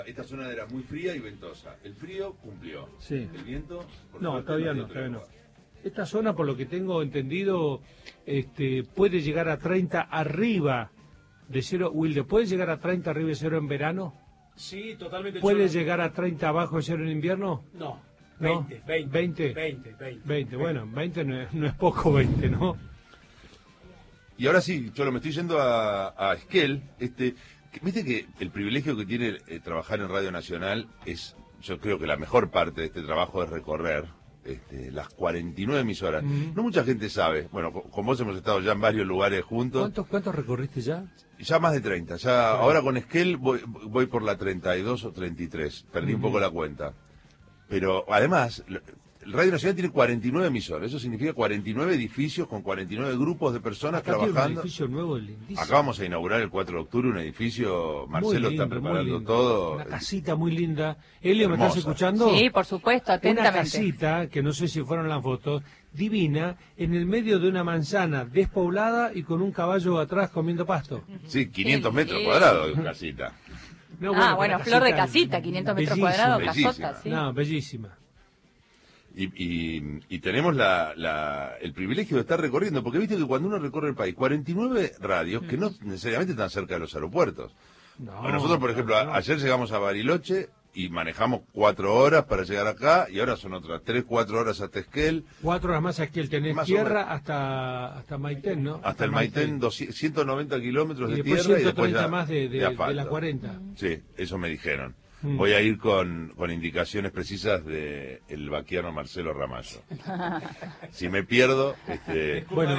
Esta zona era muy fría y ventosa. El frío cumplió. Sí. El viento... No, todavía no. Esta zona, por lo que tengo entendido, puede llegar a 30 arriba de cero. Wilde, ¿puede llegar a 30 arriba de cero en verano? Sí, totalmente. ¿Puede llegar a 30 abajo de cero en invierno? No, ¿No? 20. 20, bueno, 20 no es poco, 20, ¿no? Y ahora sí, Cholo, me estoy yendo a Esquel. Viste que el privilegio que tiene trabajar en Radio Nacional es, yo creo que la mejor parte de este trabajo es recorrer las 49 emisoras. No mucha gente sabe. Bueno, con vos hemos estado ya en varios lugares juntos. ¿Cuántos recorriste ya? Ya más de 30. Ahora con Esquel voy por la 32 o 33. Perdí un poco la cuenta. Pero además, Radio Nacional tiene 49 emisoras. Eso significa 49 edificios con 49 grupos de personas trabajando. Tiene un edificio nuevo, lindísimo. Acá vamos a inaugurar el 4 de octubre un edificio. Marcelo está preparando todo. Una casita muy linda. Elio, ¿me estás escuchando? Sí, por supuesto, atentamente. Una casita, que no sé si fueron las fotos, divina, en el medio de una manzana despoblada y con un caballo atrás comiendo pasto. Sí, 500 metros cuadrados de casita. No, bueno, flor de casita, 500 metros cuadrados, casota, sí. No, bellísima. Y tenemos el privilegio de estar recorriendo, porque viste que cuando uno recorre el país, 49 radios que no necesariamente están cerca de los aeropuertos. Nosotros, por ejemplo, ayer llegamos a Bariloche y manejamos 4 horas para llegar acá, y ahora son otras 3-4 horas hasta Esquel. 4 horas más a Esquel, tenés más tierra hasta Maitén, ¿no? Hasta el Maitén, 190 kilómetros de después tierra 130 y después ya más de la 40. Sí, eso me dijeron. Voy a ir con indicaciones precisas de el vaquiano Marcelo Ramallo. Si me pierdo, Bueno,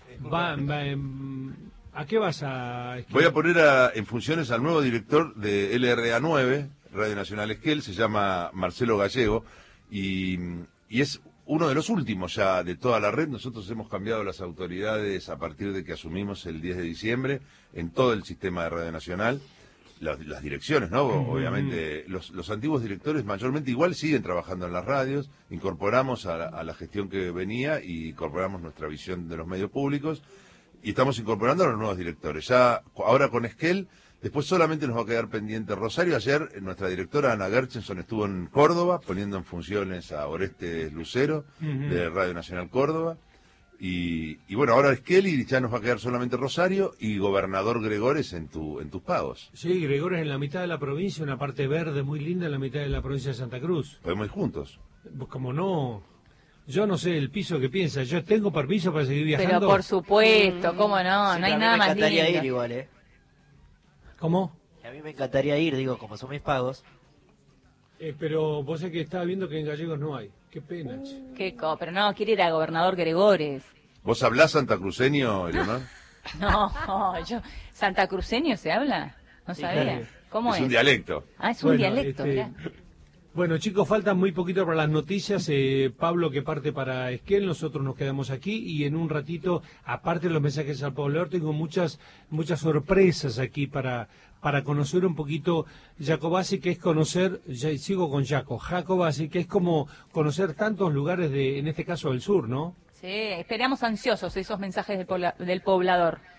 ¿a qué vas a Esquel? Voy a poner en funciones al nuevo director de LRA 9, Radio Nacional Esquel, se llama Marcelo Gallego, y es uno de los últimos ya de toda la red. Nosotros hemos cambiado las autoridades a partir de que asumimos el 10 de diciembre en todo el sistema de Radio Nacional. Las direcciones, ¿no? Obviamente, los antiguos directores mayormente igual siguen trabajando en las radios. Incorporamos a la gestión que venía y incorporamos nuestra visión de los medios públicos y estamos incorporando a los nuevos directores. Ya ahora con Esquel, después solamente nos va a quedar pendiente Rosario. Ayer nuestra directora Ana Gerchenson estuvo en Córdoba poniendo en funciones a Orestes Lucero de Radio Nacional Córdoba. Y bueno, ahora Esquel y ya nos va a quedar solamente Rosario y Gobernador Gregores en tus pagos. Sí, Gregores en la mitad de la provincia, una parte verde muy linda en la mitad de la provincia de Santa Cruz. Podemos ir juntos. Como no, yo no sé el piso que piensa, yo tengo permiso para seguir viajando. Pero por supuesto, cómo no, Sí, no hay a mí nada me más encantaría lindo. ir igual, ¿Cómo? A mí me encantaría ir, digo, como son mis pagos. Pero vos sé que estaba viendo que en Gallegos no hay. Qué pena. Pero no, quiere ir a Gobernador Gregores. ¿Vos hablás santacruceño, Eleonor? No, ¿santacruceño se habla? No sabía. Claro. ¿Cómo es? Es un dialecto. Ah, es un dialecto, mirá. Bueno, chicos, faltan muy poquito para las noticias. Pablo que parte para Esquel, nosotros nos quedamos aquí y en un ratito, aparte de los mensajes al poblador, tengo muchas sorpresas aquí para conocer un poquito Jacobasi, que es conocer, ya sigo con Jacobasi, que es como conocer tantos lugares en este caso del sur, ¿no? Sí, esperamos ansiosos esos mensajes del poblador.